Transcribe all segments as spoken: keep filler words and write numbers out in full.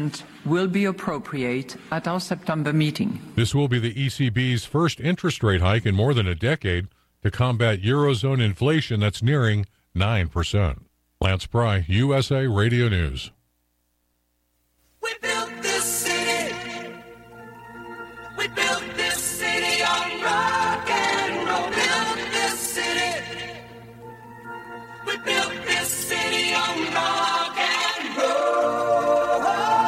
percent will be appropriate at our September meeting. This will be the E C B's first interest rate hike in more than a decade to combat Eurozone inflation that's nearing nine percent. Lance Pry, U S A Radio News. We built this city. We built this city on rock and roll. Built this city. We built this city on rock and roll.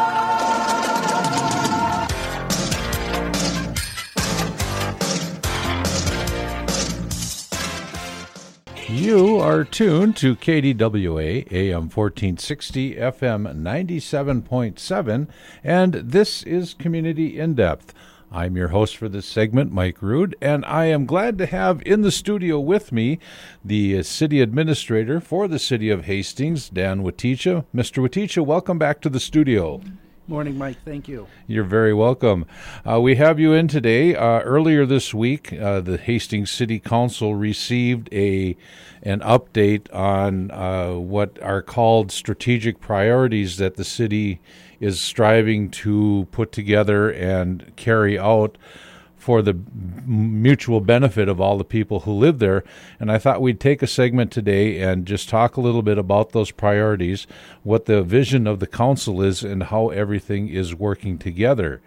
You are tuned to K D W A, A M fourteen sixty, F M ninety-seven point seven, and this is Community In-Depth. I'm your host for this segment, Mike Rood, and I am glad to have in the studio with me the city administrator for the city of Hastings, Dan Waticha. Mister Waticha, welcome back to the studio. Morning, Mike. Thank you. You're very welcome. Uh, we have you in today. Uh, earlier this week, uh, the Hastings City Council received a an update on uh, what are called strategic priorities that the city is striving to put together and carry out for the mutual benefit of all the people who live there. And I thought we'd take a segment today and just talk a little bit about those priorities, what the vision of the council is, and how everything is working together.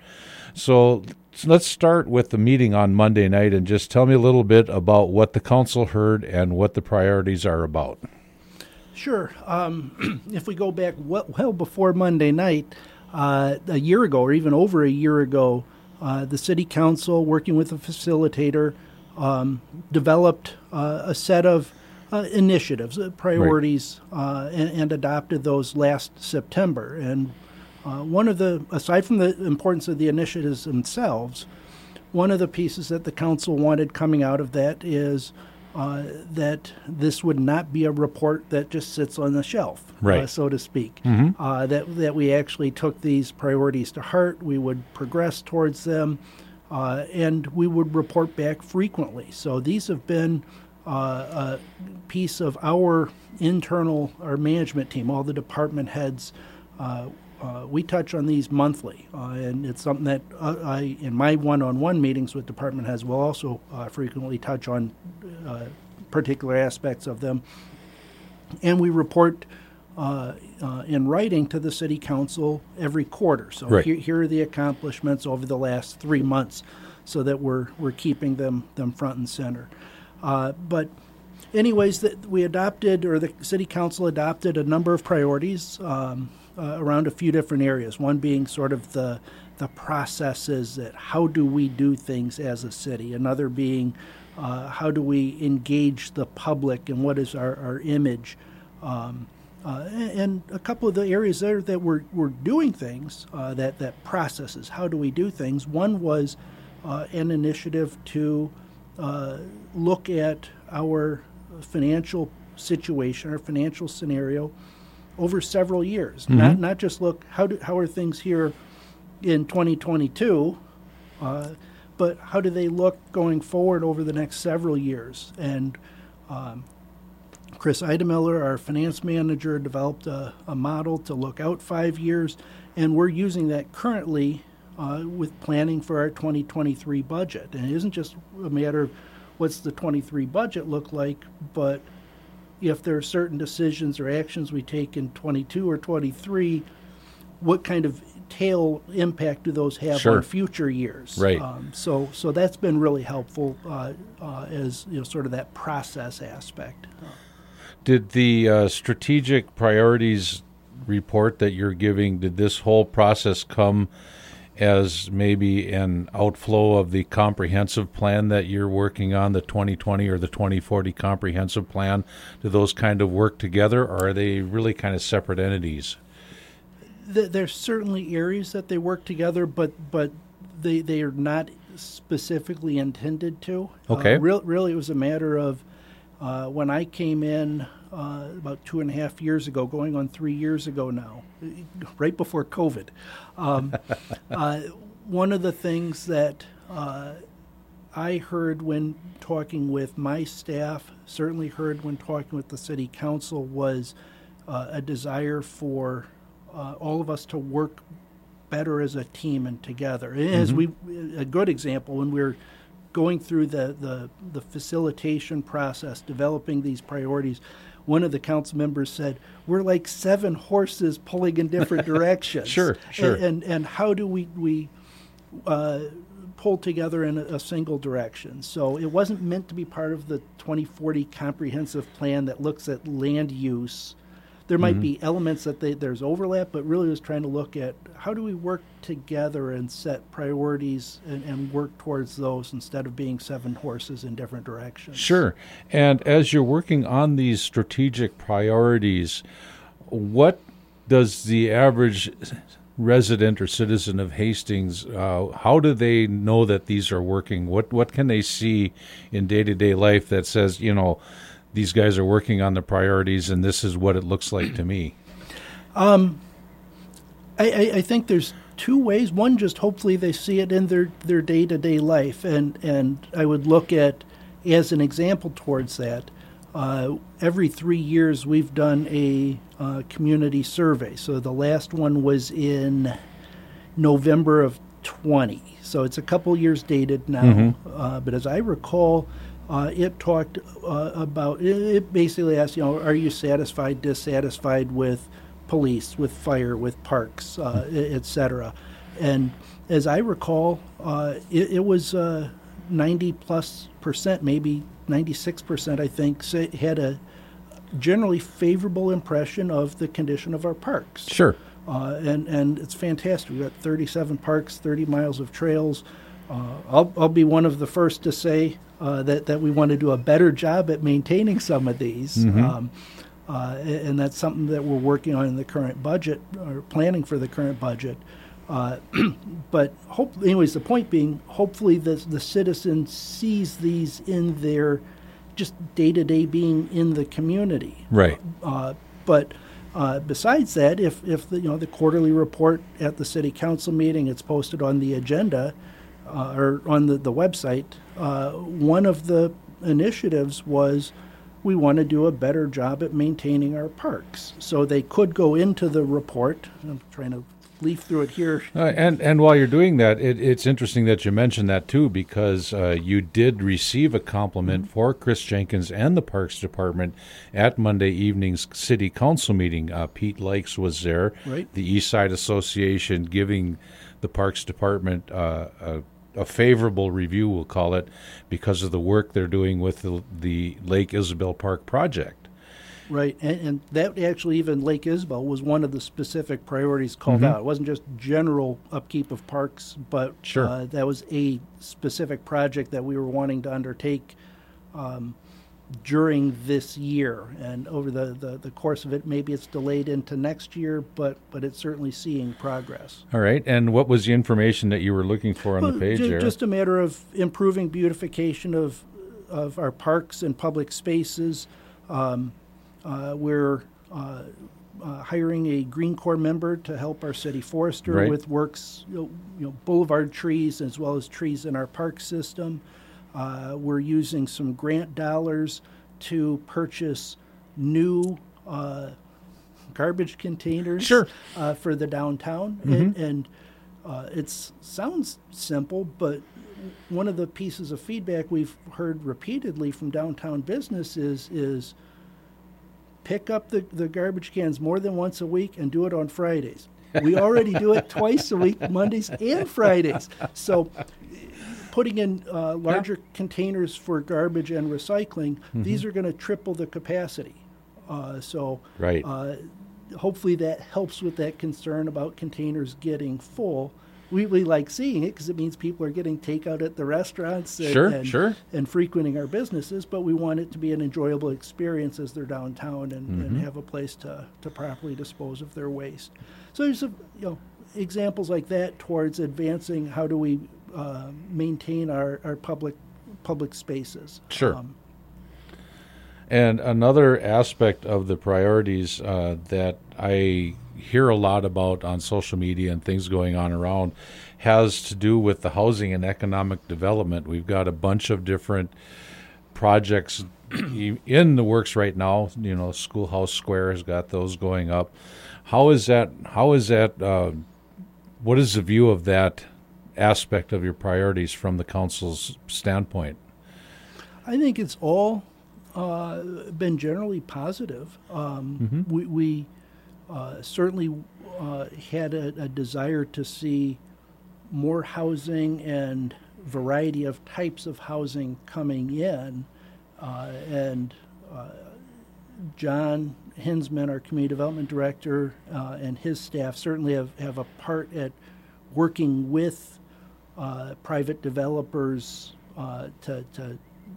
So let's start with the meeting on Monday night and just tell me a little bit about what the council heard and what the priorities are about. Sure. Um, if we go back well, well before Monday night, uh, a year ago or even over a year ago, Uh, the city council, working with a facilitator, um, developed uh, a set of uh, initiatives, uh, priorities, right. uh, and, and adopted those last September. And uh, one of the, aside from the importance of the initiatives themselves, one of the pieces that the council wanted coming out of that is uh, that this would not be a report that just sits on the shelf, right. uh, so to speak. Mm-hmm. Uh, that that we actually took these priorities to heart. We would progress towards them, uh, and we would report back frequently. So these have been uh, a piece of our internal, our management team, all the department heads. Uh, uh, we touch on these monthly, uh, and it's something that uh, I, in my one-on-one meetings with department heads, will also uh, frequently touch on uh, particular aspects of them. And we report uh, uh, in writing to the city council every quarter. So right. here, here are the accomplishments over the last three months, so that we're we're keeping them them front and center. Uh, but anyways, that we adopted, or the city council adopted, a number of priorities um, uh, around a few different areas. One being sort of the the processes, that how do we do things as a city. Another being uh, how do we engage the public and what is our, our image. Um, uh, and a couple of the areas there that we're, we're doing things, uh, that, that processes, how do we do things. One was uh, an initiative to uh, look at our financial situation, our financial scenario over several years. Mm-hmm. Not not just look, how do how are things here in twenty twenty-two, uh, but how do they look going forward over the next several years. And um, Chris Eidemiller, our finance manager, developed a, a model to look out five years, and we're using that currently uh, with planning for our twenty twenty-three budget. And it isn't just a matter of what's the twenty-three budget look like, but if there are certain decisions or actions we take in twenty-two or twenty-three, what kind of tail impact do those have sure. on future years? Right. Um, so, so that's been really helpful uh, uh, as you know, sort of that process aspect. Did the uh, strategic priorities report that you're giving, did this whole process come as maybe an outflow of the comprehensive plan that you're working on, the twenty twenty or the twenty forty comprehensive plan? Do those kind of work together, or are they really kind of separate entities? There's certainly areas that they work together, but but they they are not specifically intended to. Okay. Uh, re- really, it was a matter of uh, when I came in uh, about two and a half years ago, going on three years ago now, right before COVID. Um, uh, one of the things that uh, I heard when talking with my staff, certainly heard when talking with the city council, was uh, a desire for Uh, all of us to work better as a team and together. As we, a good example, when we're going through the, the, the facilitation process, developing these priorities, one of the council members said, we're like seven horses pulling in different directions. Sure, sure. And, and, and how do we, we uh, pull together in a, a single direction? So it wasn't meant to be part of the twenty forty comprehensive plan that looks at land use. There might Mm-hmm. be elements that they, there's overlap, but really was trying to look at how do we work together and set priorities and, and work towards those instead of being seven horses in different directions. Sure. And as you're working on these strategic priorities, what does the average resident or citizen of Hastings, uh, how do they know that these are working? What what can they see in day-to-day life that says, you know, these guys are working on the priorities and this is what it looks like to me? Um, I, I, I think there's two ways. One, just hopefully they see it in their, their day-to-day life. And, and I would look at, as an example towards that, uh, every three years we've done a uh, community survey. So the last one was in November of twenty. So it's a couple years dated now. Mm-hmm. Uh, but as I recall, Uh, it talked uh, about, it, it basically asked, you know, are you satisfied, dissatisfied with police, with fire, with parks, uh, et cetera. And as I recall, uh, it, it was uh, ninety plus percent, maybe ninety-six percent, I think, say, had a generally favorable impression of the condition of our parks. Sure. Uh, and, and it's fantastic. We've got thirty-seven parks, thirty miles of trails. Uh, I'll, I'll be one of the first to say uh, that, that we want to do a better job at maintaining some of these. Mm-hmm. Um, uh, and that's something that we're working on in the current budget, or planning for the current budget. Uh, but hope, anyways, the point being, hopefully the, the citizen sees these in their just day-to-day being in the community. Right. Uh, but uh, besides that, if, if the, you know, the quarterly report at the city council meeting, it's posted on the agenda, Uh, or on the, the website, uh, one of the initiatives was we want to do a better job at maintaining our parks. So they could go into the report. I'm trying to leaf through it here. Uh, and and while you're doing that, it, it's interesting that you mentioned that too, because uh, you did receive a compliment mm-hmm. for Chris Jenkins and the Parks Department at Monday evening's City Council meeting. Uh, Pete Likes was there, right. The East Side Association giving the Parks Department uh, a a favorable review, we'll call it, because of the work they're doing with the, the Lake Isabel Park project. Right, and, and that actually, even Lake Isabel was one of the specific priorities called Mm-hmm. out. It wasn't just general upkeep of parks, but Sure. uh, that was a specific project that we were wanting to undertake um, during this year. And over the, the, the course of it, maybe it's delayed into next year, but, but it's certainly seeing progress. All right, and what was the information that you were looking for on Well, the page ju- there? Just a matter of improving beautification of of our parks and public spaces. Um, uh, we're uh, uh, hiring a Green Corps member to help our city forester Right. with works, you know, you know, boulevard trees as well as trees in our park system. Uh, we're using some grant dollars to purchase new uh, garbage containers Sure. uh, for the downtown. And, and uh, it sounds simple, but one of the pieces of feedback we've heard repeatedly from downtown business is, is pick up the, the garbage cans more than once a week and do it on Fridays. We already do it twice a week, Mondays and Fridays. So putting in uh, larger yeah. containers for garbage and recycling, mm-hmm. these are going to triple the capacity. Uh, so right. uh, hopefully that helps with that concern about containers getting full. We really like seeing it because it means people are getting takeout at the restaurants and, sure, and, sure. and frequenting our businesses, but we want it to be an enjoyable experience as they're downtown and, mm-hmm. and have a place to, to properly dispose of their waste. So there's a, you know, examples like that towards advancing how do we uh, maintain our, our public public spaces. Sure. Um, and another aspect of the priorities uh, that I hear a lot about on social media and things going on around has to do with the housing and economic development. We've got a bunch of different projects in the works right now. You know, Schoolhouse Square has got those going up. How is that? How is that uh, what is the view of that aspect of your priorities from the council's standpoint? I think it's all uh, been generally positive. Um, Mm-hmm. We, we uh, certainly uh, had a, a desire to see more housing and variety of types of housing coming in, uh, and uh, John Hinsman, our community development director, uh, and his staff certainly have, have a part at working with uh, private developers uh, to, to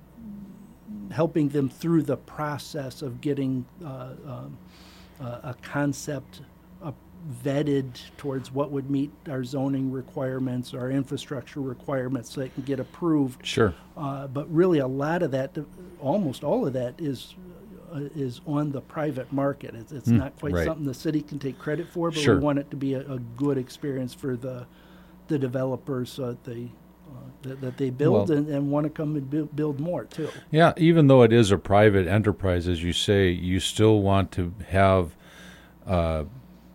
helping them through the process of getting uh, um, uh, a concept uh, vetted towards what would meet our zoning requirements, our infrastructure requirements, so it can get approved. Sure. Uh, but really, a lot of that, almost all of that, is uh, is on the private market. It's, it's not quite right. something the city can take credit for, but Sure. we want it to be a, a good experience for the the developers, so that they uh, that, that they build Well- and, and want to come and build, build more too. Yeah, even though it is a private enterprise, as you say, you still want to have uh,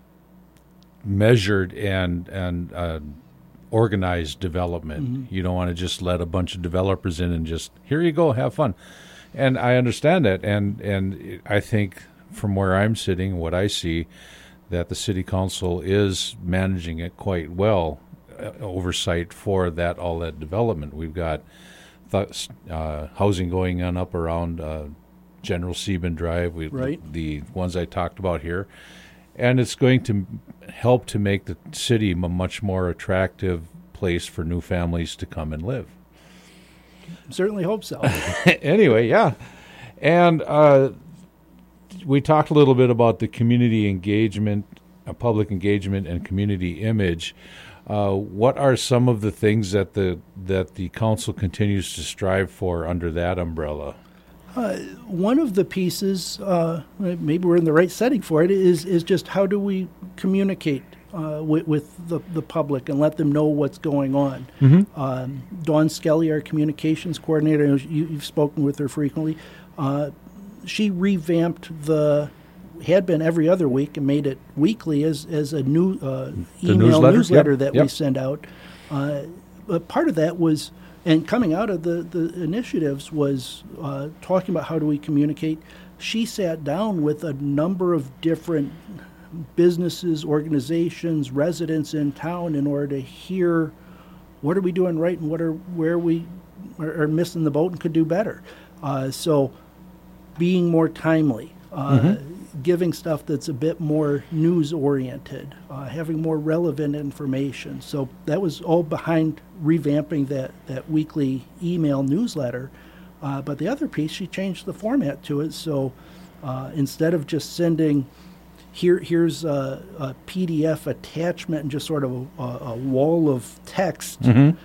measured and and uh, organized development. Mm-hmm. You don't want to just let a bunch of developers in and just, here you go, have fun. And I understand that, and and I think from where I'm sitting, what I see, that the city council is managing it quite well, uh, oversight for that all that development. We've got th- uh, housing going on up around uh, General Sieben Drive, we, Right. the ones I talked about here, and it's going to help to make the city a much more attractive place for new families to come and live. Certainly hope so. Anyway, yeah. And uh, we talked a little bit about the community engagement, uh, public engagement, and community image. Uh, what are some of the things that the that the council continues to strive for under that umbrella? One of the pieces, uh, maybe we're in the right setting for it, is is just how do we communicate uh, with, with the, the public and let them know what's going on. Um, Dawn Skelly, our communications coordinator, you, you've spoken with her frequently. Uh, she revamped the had been every other week and made it weekly as as a new uh, The email newsletter? newsletter, Yep, that we yep. send out. Uh, but part of that was, and coming out of the, the initiatives was uh, talking about how do we communicate. She sat down with a number of different businesses, organizations, residents in town in order to hear what are we doing right and what are where we are, are missing the boat and could do better. Uh, so being more timely, uh, giving stuff that's a bit more news oriented, uh, having more relevant information. So that was all behind revamping that, that weekly email newsletter. Uh, but the other piece, she changed the format to it. So uh, instead of just sending, here here's a, a P D F attachment and just sort of a, a wall of text,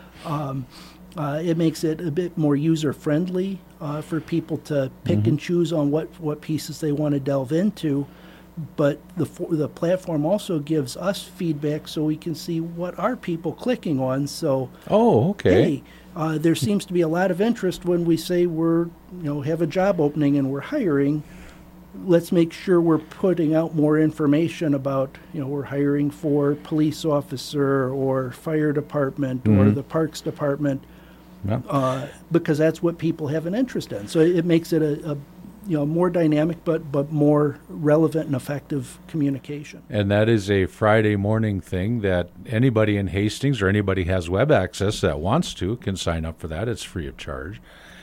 um, uh, it makes it a bit more user friendly uh, for people to pick and choose on what, what pieces they want to delve into. But the fo- the platform also gives us feedback so we can see what are people clicking on. So Oh, okay. hey, uh, there seems to be a lot of interest when we say we're, you know, have a job opening and we're hiring. Let's make sure we're putting out more information about, you know, we're hiring for police officer or fire department or the parks department, Yeah. uh, because that's what people have an interest in. So it makes it a, a you know, more dynamic but but more relevant and effective communication. And that is a Friday morning thing that anybody in Hastings or anybody has web access that wants to can sign up for that. It's free of charge.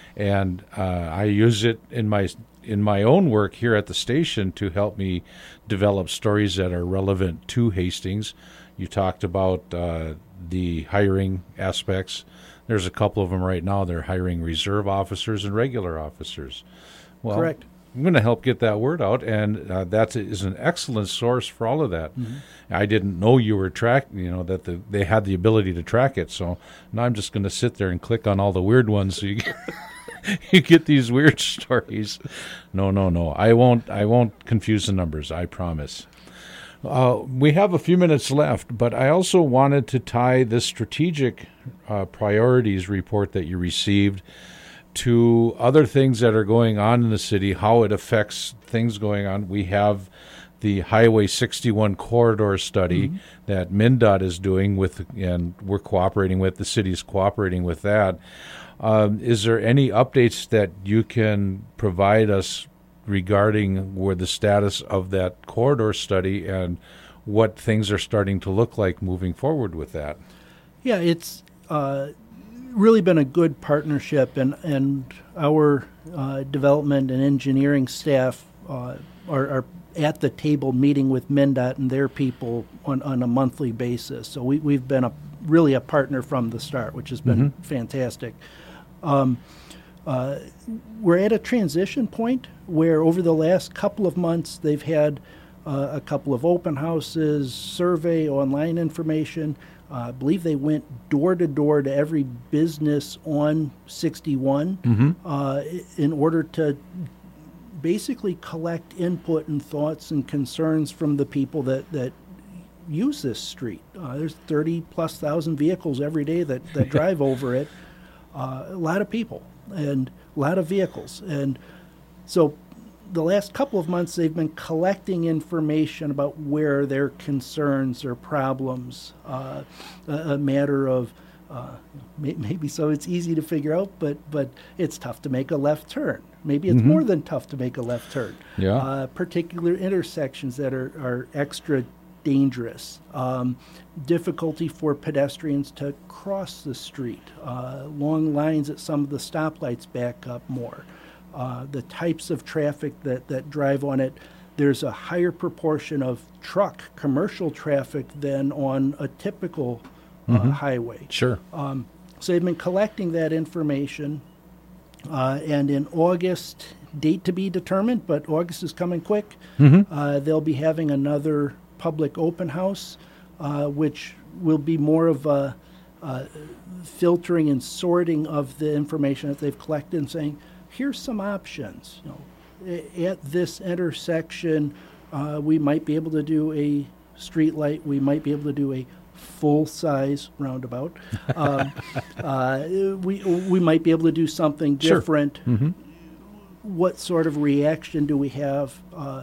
And uh, I use it in my in my own work here at the station to help me develop stories that are relevant to Hastings. You talked about uh, the hiring aspects. There's a couple of them right now. They're hiring reserve officers and regular officers. Well, Correct. I'm going to help get that word out, and uh, that is an excellent source for all of that. I didn't know you were track, you know, that the, they had the ability to track it. So now I'm just going to sit there and click on all the weird ones, so you get, you get these weird stories. No, no, no. I won't. I won't confuse the numbers. I promise. Uh, we have a few minutes left, but I also wanted to tie this strategic uh, priorities report that you received to other things that are going on in the city, how it affects things going on. We have the Highway sixty-one corridor study mm-hmm. that MnDOT is doing with, and we're cooperating with, the city's cooperating with that. Um, is there any updates that you can provide us regarding where the status of that corridor study and what things are starting to look like moving forward with that? Yeah, it's uh, really been a good partnership, and, and our uh, development and engineering staff uh, are, are at the table meeting with MnDOT and their people on, on a monthly basis. So we, we've been a really a partner from the start, which has been mm-hmm. fantastic. Um, uh, we're at a transition point where over the last couple of months they've had uh, a couple of open houses, survey, online information. Uh, I believe they went door to door to every business on sixty-one mm-hmm. uh, in order to basically collect input and thoughts and concerns from the people that, that use this street. Uh, there's thirty plus thousand vehicles every day that, that drive over it. Uh, a lot of people and a lot of vehicles. And so the last couple of months they've been collecting information about where their concerns or problems, uh, a, a matter of uh, may, maybe so it's easy to figure out, but, but it's tough to make a left turn. Maybe it's mm-hmm. more than tough to make a left turn. Yeah. Uh, particular intersections that are, are extra dangerous. Um, difficulty for pedestrians to cross the street. Uh, long lines at some of the stoplights back up more. Uh, the types of traffic that, that drive on it. There's a higher proportion of truck, commercial traffic than on a typical uh, mm-hmm. highway. Sure. Um, so they've been collecting that information. Uh, and in August, date to be determined, but August is coming quick, mm-hmm. uh, they'll be having another public open house, uh, which will be more of a, a filtering and sorting of the information that they've collected and saying, here's some options. You know, at this intersection, uh, we might be able to do a street light, we might be able to do a full-size roundabout. Um, uh, we we might be able to do something different. Sure. Mm-hmm. What sort of reaction do we have uh,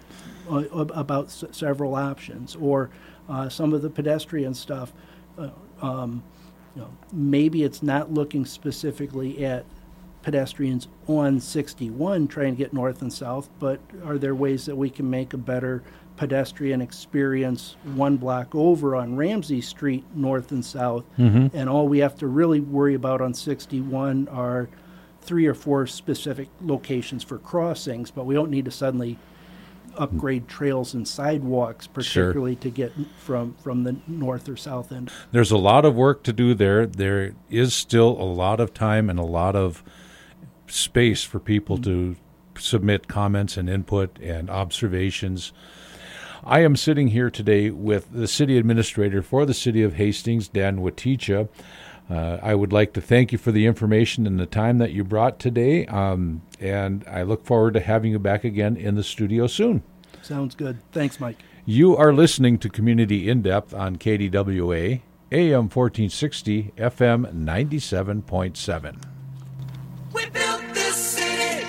about s- several options, or uh, some of the pedestrian stuff? Uh, um, you know, maybe it's not looking specifically at pedestrians on sixty-one trying to get north and south, but are there ways that we can make a better pedestrian experience one block over on Ramsey Street, north and south, mm-hmm. and all we have to really worry about on sixty-one are three or four specific locations for crossings, but we don't need to suddenly upgrade trails and sidewalks, particularly sure. to get from, from the north or south end. There's a lot of work to do there. There is still a lot of time and a lot of space for people mm-hmm. to submit comments and input and observations. I am sitting here today with the city administrator for the city of Hastings, Dan Waticha. Uh, I would like to thank you for the information and the time that you brought today, um, and I look forward to having you back again in the studio soon. Sounds good. Thanks, Mike. You are listening to Community In-Depth on K D W A, A M fourteen sixty, F M ninety-seven point seven. We built this city.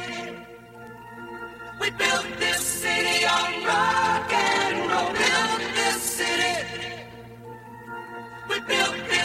We built this city on rock and roll. Built this city. We built this